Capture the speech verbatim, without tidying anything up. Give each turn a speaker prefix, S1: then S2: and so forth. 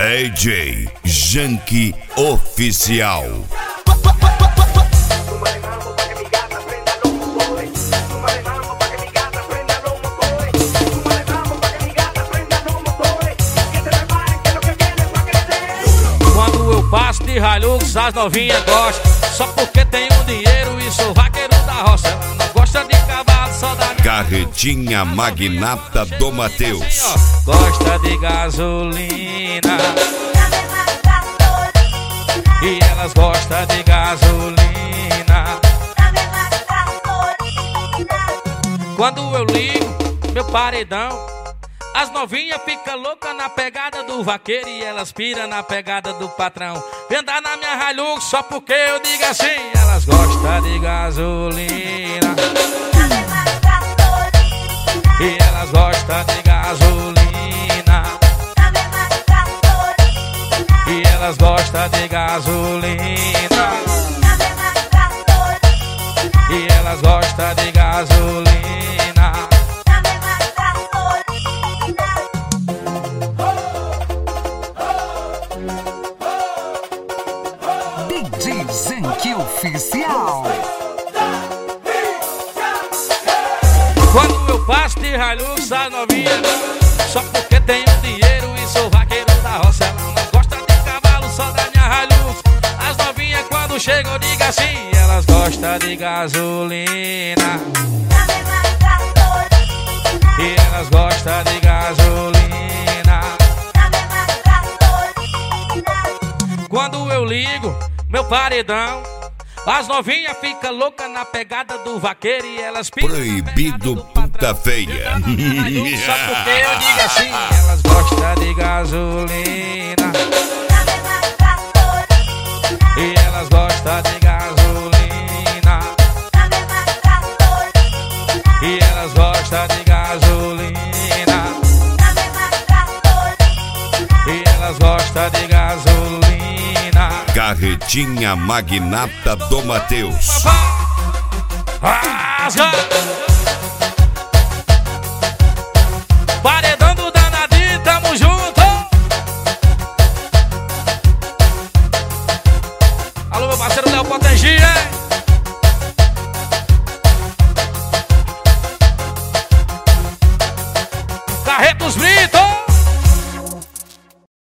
S1: D J Janky Oficial.
S2: Quando eu passo de Hilux, as novinhas gostam. Só porque tenho dinheiro e sou vaqueiro da roça. Ela não gosta de cavalo, só da minha
S1: Carretinha Magnata do Mateus.
S2: Gosta de gasolina. E elas gostam de gasolina. Quando eu ligo meu paredão, as novinhas ficam loucas na pegada do vaqueiro e elas piram na pegada do patrão. Vem andar na minha Hilux só porque eu digo assim. Elas gostam de gasolina. E elas gostam de gasolina. E elas gostam de gasolina. E elas gostam de gasolina.
S3: D J Janky Oficial.
S2: Quando eu passo de Hilux, a novinha só porque tenho dinheiro e sou vaqueiro da roça. Ela não gosta de cavalo, só da minha Hilux. As novinhas quando chegam digam assim. Elas gostam de gasolina. E elas gostam de gasolina. Quando eu ligo meu paredão, as novinhas ficam loucas na pegada do vaqueiro e elas piram.
S1: Proibido puta feia.
S2: Só porque eu digo assim. Elas gostam de gasolina. E elas gostam de gasolina. E elas gostam de gasolina. E elas gostam de gasolina.
S1: Carretinha Magnata do Mateus.
S2: Rasga! Paredão do danadinho, tamo junto! Alô, meu parceiro Léo Potengi, hein?